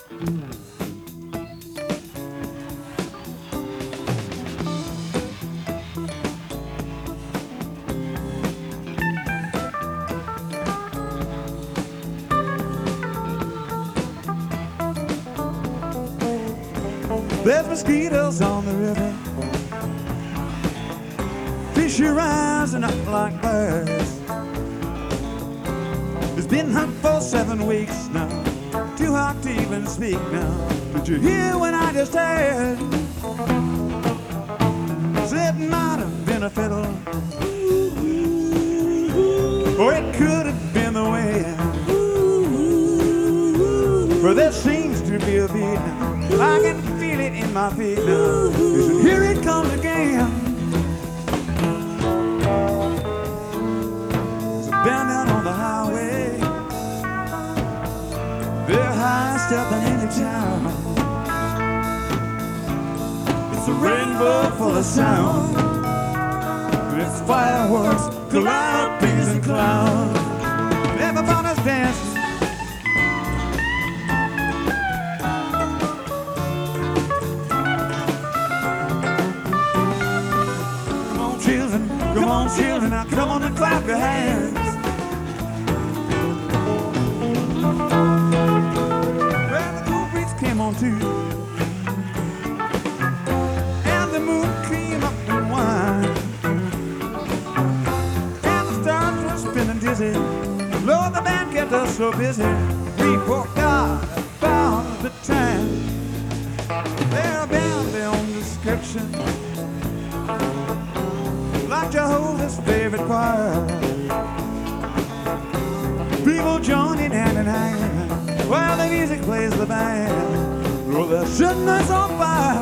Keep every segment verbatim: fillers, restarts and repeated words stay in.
There's mosquitoes on the river, fish are rising up like birds. It's been hot for seven weeks now, too hot to even speak now. Did you hear what I just heard? It might have been a fiddle, or it could have been the wind. For there seems to be a beat, I can feel it in my feet now. Here it comes again. It's a band down on the highway, they're high stepping into town. It's a rainbow full of sound, it's fireworks, calliope and clowns. Everybody's dancing. Come on, children, now come on and clap your hands. Well, the cool breeze came on too, and the moon came up and wine, and the stars were spinning dizzy. Lord, the band kept us so busy. We forgot about the time. They're bound beyond description, like Jehovah's favorite choir. People joining hand in hand while the music plays the band. Oh, they're setting us on fire.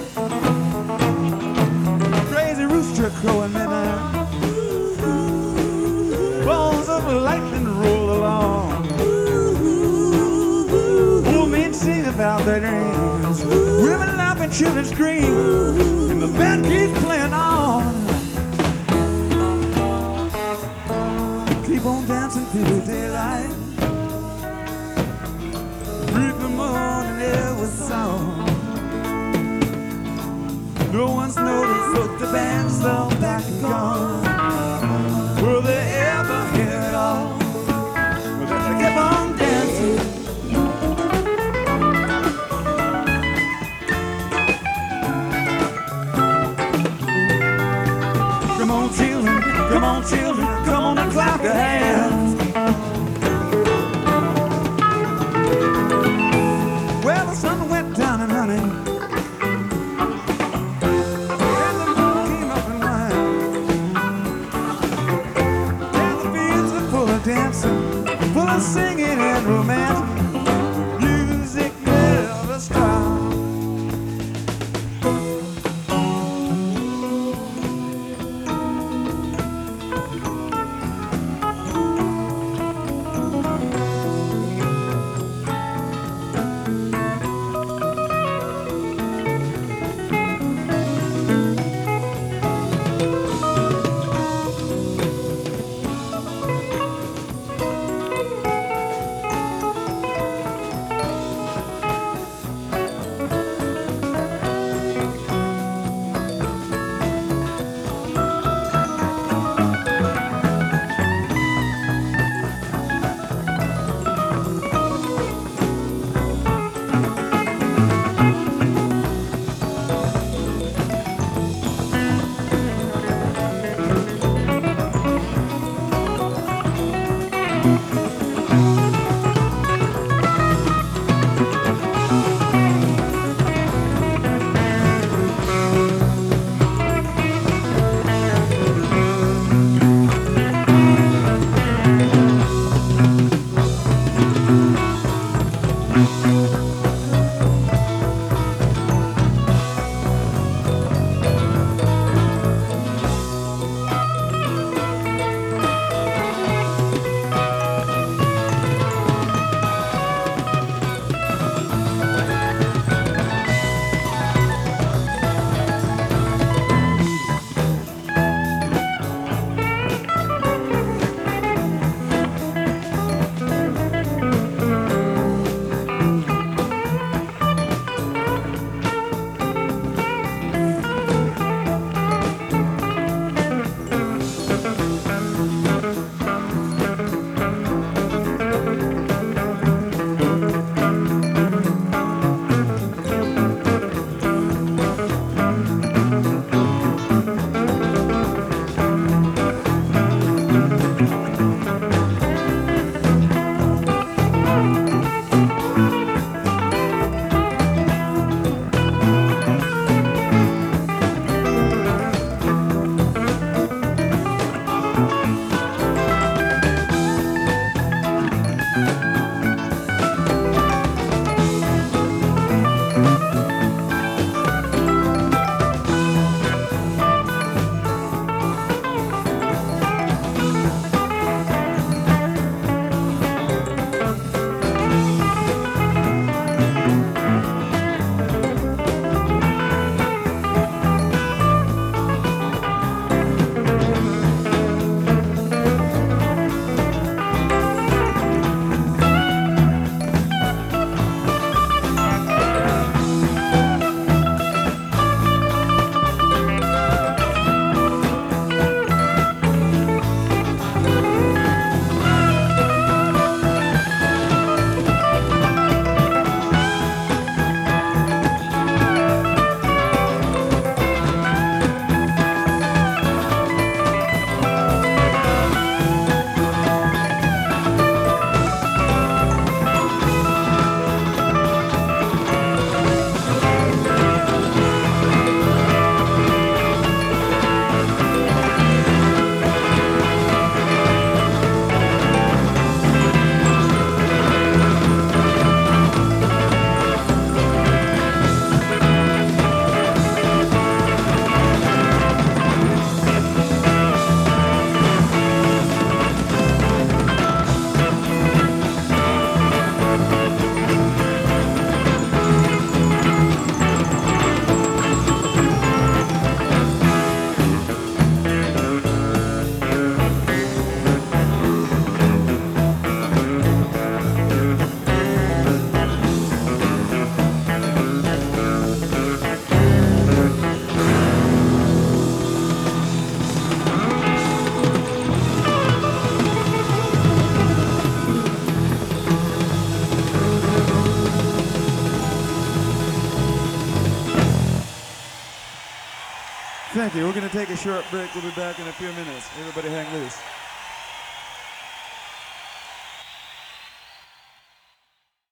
Crazy rooster crowing midnight, balls of lightning roll along. Old men sing about their dreams, women laugh and children scream, and the band keeps playing on. Keep on dancing through the daylight, breathe the morning air with song. No one's noticed, but the band's all back and gone. Will they ever hear it all? Will they keep on dancing? Come on, children, come on, children, come on and clap your hands. Well, the sun went down and running, and the moon came up and wine, and the fields were full of dancing, full of singing and romance. Music never stops. Thank you. We're going to take a short break. We'll be back in a few minutes. Everybody hang loose.